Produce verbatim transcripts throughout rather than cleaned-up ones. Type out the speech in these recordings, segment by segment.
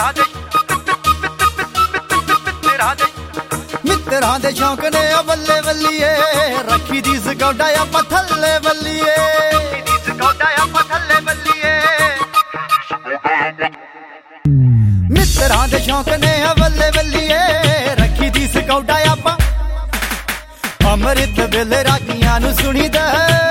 ਮਿੱਤਰਾਂ ਦੇ ਸ਼ੌਂਕ ਨੇ ਆ ਬੱਲੇ ਬੱਲੀਏ, ਰੱਖੀ ਦੀ ਸਕੌਡਾ ਆਪਾਂ ਥੱਲੇ ਬੱਲੀਏ, ਮਿੱਤਰਾਂ ਦੇ ਸ਼ੌਂਕ ਨੇ ਆ ਬੱਲੇ ਬੱਲੀਏ, ਰੱਖੀ ਦੀ ਸਕੌਡਾ ਆਪਾਂ ਅੰਮ੍ਰਿਤ ਵੇਲੇ ਰਾਗੀਆਂ ਨੂੰ ਸੁਣੀਦਾ,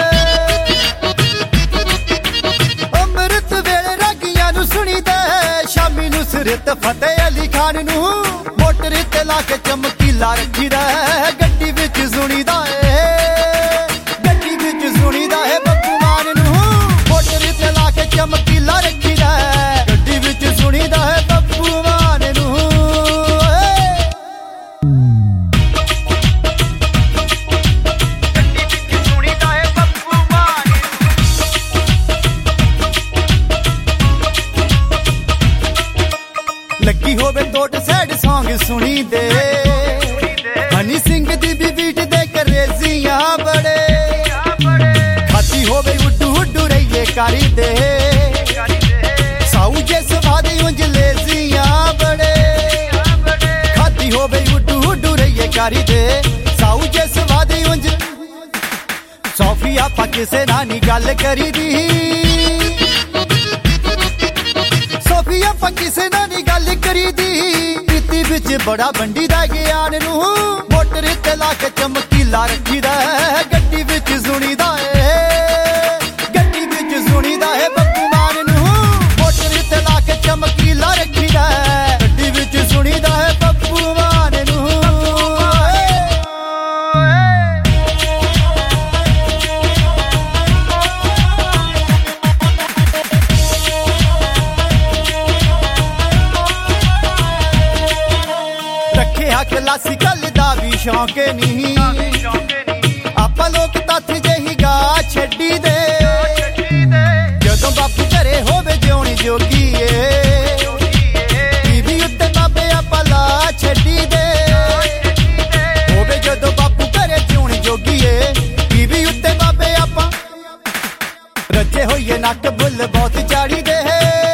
ਅੰਮ੍ਰਿਤ ਵੇਲੇ ਰਾਗੀਆਂ ਨੂੰ ਸੁਣੀਦਾ, ਸ਼ਾਮੀ ਨੂੰ ਸੁਰਤ ਫਤਿਹ ਅਲੀ ਖਾਨ ਨੂੰ ਮੋਟਰ ਤੇ ਲਾ ਕੇ ਚਮਕੀਲਾ ਰੱਖੀਦਾ, ਗੱਡੀ ਵਿੱਚ ਸੁਣੀਦਾ ਏ, ਗੱਡੀ ਵਿੱਚ ਸੁਣੀਦਾ ਏ ਬੱਬੂ ਮਾਨ ਨੂੰ ਮੋਟਰ ਤੇ ਲਾ ਕੇ ਚਮਕੀਲਾ ਰੱਖੀਦਾ, ਗੱਡੀ ਵਿੱਚ ਸੁਣੀਦਾ ਏ ਬੱਬੂ ਮਾਨ ਨੂੰ। ਲੱਗੀ ਹੋਵੇ ਟੋਟ ਸੈਡ ਸੌਂਗ ਸੁਣੀ ਦੇ, ਹਨੀ ਸਿੰਘ ਦੀ ਵੀ ਬੀਟ ਦੇ ਕਰੇਜ਼ੀਆਂ ਬੜੇ, ਖਾਤੀ ਹੋਵੇ ਉੱਡੂ ਉੱਡੂ ਰਹੀਏ ਕਰੀ ਦੇ, ਸਾਊ ਜੇ ਸਵਾਦੀ ਉਂਝ ਲੇਜ਼ੀਆਂ ਬੜੇ, ਖਾਤੀ ਹੋਵੇ ਉੱਡੂ ਉੱਡੂ ਰਹੀਏ ਕਰੀ ਦੇ, ਸਾਊ ਜੇ ਸਵਾਦੀ ਉਂਝ ਸੌਫੀ ਆਪਾਂ ਕਿਸੇ ਨਾਲ ਨੀ ਗੱਲ ਕਰੀ ਦੀ, ਸੋਫੀ ਆਪਾਂ ਕਿਸੇ ਨਾਲ ਨੀ ਗੱਲ ਕਰੀਦੀ, ਪ੍ਰੀਤੀ ਵਿੱਚ ਬੜਾ ਵੰਡੀ ਦਾ ਗਿਆਨ ਨੂੰ ਮੋਟਰ ਤੇ ਲਾ ਕੇ ਚਮਕੀਲਾ ਰੱਖੀਦਾ, ਗੱਡੀ ਵਿੱਚ ਸੁਣੀਦਾ ਏ, ਗੱਡੀ ਵਿੱਚ ਸੁਣੀਦਾ ਏ ਬੱਬੂ ਮਾਨ ਨੂੰ ਮੋਟਰ ਤੇ ਲਾ ਕੇ ਚਮਕੀਲਾ ਰੱਖੀਦਾ, ਗੱਡੀ ਵਿੱਚ ਸੁਣੀਦਾ ਏ ਬੱਬੂ ਮਾਨ ਨੂੰ। ਕਲਾਸੀਕਲ ਦਾ ਵੀ ਸ਼ੌਂਕ ਨਹੀਂ, ਆਪਾਂ ਲੋਕ ਤੱਥ ਜਿਹੀ ਗਾ ਛੱਡੀ ਦੇ, ਜਦੋਂ ਬਾਪੂ ਘਰੇ ਹੋਵੇ ਜਿਉਣੀ ਜੋਗੀ ਏ, ਟੀਵੀ ਉੱਤੇ ਬਾਬੇ ਆਪਾਂ ਲਾ ਛੱਡੀ ਦੇ, ਹੋਵੇ ਜਦੋਂ ਬਾਪੂ ਘਰੇ ਜਿਉਣੀ ਜੋਗੀ ਏ, ਟੀਵੀ ਉੱਤੇ ਬਾਬੇ ਆਪਾਂ ਰੱਜੇ ਹੋਈਏ ਨੱਕ ਬੁੱਲ ਬਹੁਤ ਚਾੜੀ ਦੇ,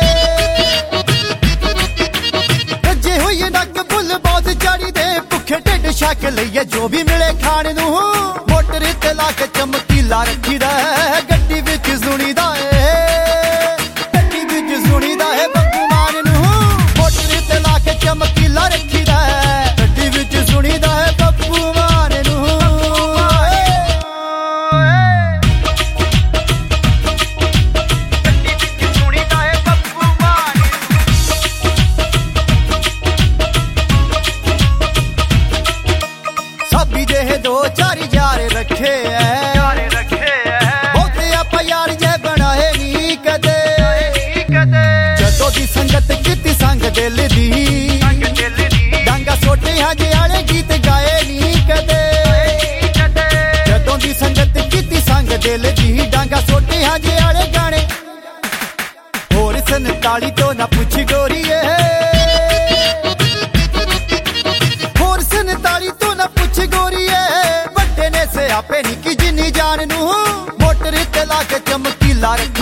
ਰੱਜੇ ਹੋਈਏ ਨੱਕ ਬੁੱਲ ਬਹੁਤ ਚਾੜੀ ਦੇ, ਭੁੱਖੇ ਢਿੱਡ ਛਕ ਲਈਏ ਜੋ ਵੀ ਮਿਲੇ ਖਾਣ ਨੂੰ ਮੋਟਰ ਤੇ ਲਾ ਕੇ ਚਮਕੀਲਾ ਰੱਖੀਦਾ, ਗੱਡੀ ਵਿੱਚ ਸੁਣੀਦਾ ਏ, ਗੱਡੀ ਵਿੱਚ ਸੁਣੀਦਾ ਏ ਬੱਬੂ ਮਾਨ ਨੂੰ ਮੋਟਰ ਤੇ ਲਾ ਕੇ ਚਮਕੀਲਾ ਰੱਖੀਦਾ, ਗੱਡੀ ਵਿੱਚ ਸੁਣੀਦਾ ਏ ਬੱਬੂ ਮਾਨ ਨੂੰ। ਸਾਬੀ ਜਿਹੇ ਦੋ ਚਾਰ ਯਾਰ ਰੱਖੇ ਐ, ਬਹੁਤੇ ਆਪਾਂ ਯਾਰ ਜੇ ਬਣਾਏ ਨੀ ਕਦੇ, ਜਦੋਂ ਦੀ ਸੰਗਤ ਕੀਤੀ ਸੰਗ ਦਿਲ ਦੀ, ਡਾਂਗਾ ਸੋਟਿਆਂ ਜੇ ਆਲੇ ਗੀਤ ਗਾਏ ਨੀ ਕਦੇ, ਜਦੋਂ ਦੀ ਸੰਗਤ ਕੀਤੀ ਸੰਗ ਦਿਲ ਦੀ, ਡਾਂਗਾ ਸੋਟਿਆਂ ਜੇ ਆਲੇ ਗਾਣੇ, ਹੋਰ ਸੰਤਾਲੀ ਤੋਂ ਨਾ ਪੁੱਛ ਗੋਰੀਏ, ਹੋਰ ਸੰਤਾਲੀ ਤੋਂ ਨਾ ਪੁੱਛ ਗੋਰੀਏ, ਵੱਡੇ ਨੇ ਸਿਆਪੇ ਨੀ ਕੀ ਜਿੰਨੀ ਜਾਨ ਨੂੰ ਮੋਟਰ ਤੇ ਲਾ ਕੇ ਚਮਕੀਲਾ